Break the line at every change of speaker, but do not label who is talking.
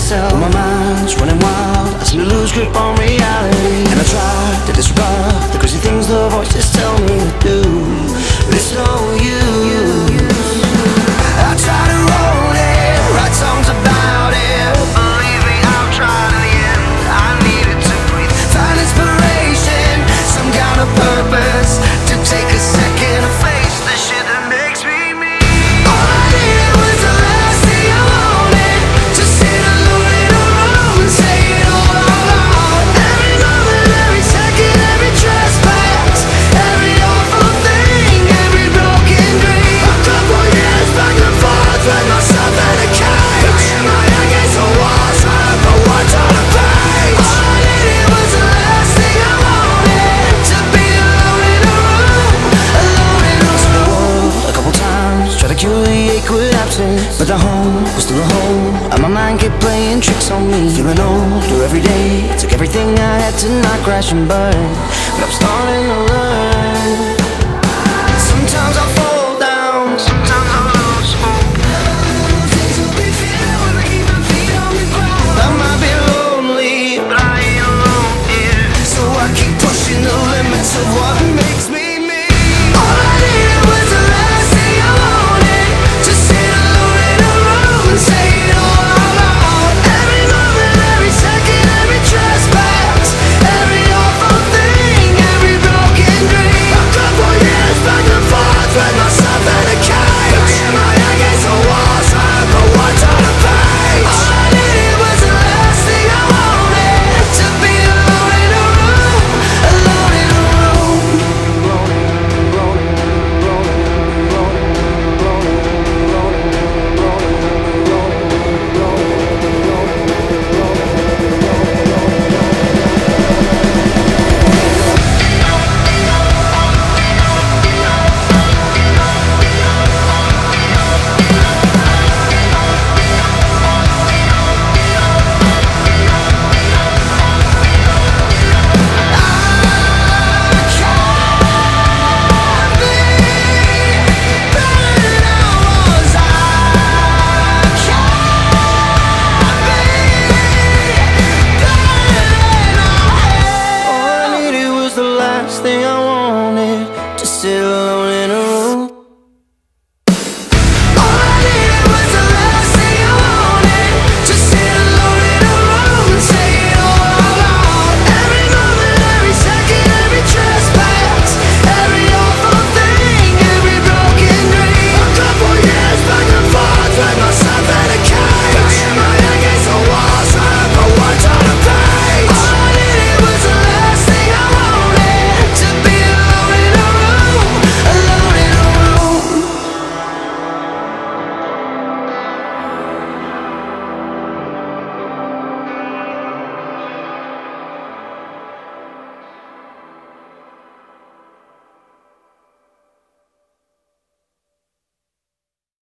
myself. My mind's running wild, I seem to lose grip on reality. And I try to disregard the crazy things the voices tell me to do. It's no use. I try to roll it, write songs about it. Believe me, I've tried in the end. I needed to breathe, find inspiration, some kind of purpose, to take a second to face the shit that makes me me. All I needed was the last thing I wanted, to sit alone in a room and say it all out loud. Every moment, every second, every trespass, every awful thing, every broken dream. A couple years back and forth with myself in a cage, banging my head against the wall, trying to put words on a page. All I needed was the last thing I wanted, to be alone in a room, alone in a room. A couple times, tried to cure the ache with absence, but the home was still a home, and my mind kept playing tricks on me. Feeling older every day, took everything I had to not crash and burn, but I'm starting to learn. Sometimes I fall down, sometimes I lose hope. I might be lonely, but I ain't alone here. So I keep pushing the limits of what makes me me. All I needed was the last thing I wanted, to sit alone in a room and say it all out loud. Every moment, every second, every trespass, every awful thing, every broken dream. A couple years back and forth with myself in a cage, banging my head against the wall, trying to put words on a page. All I needed was the last thing I wanted, to be alone in a room, alone in a room. All I needed was the last thing I wanted, to sit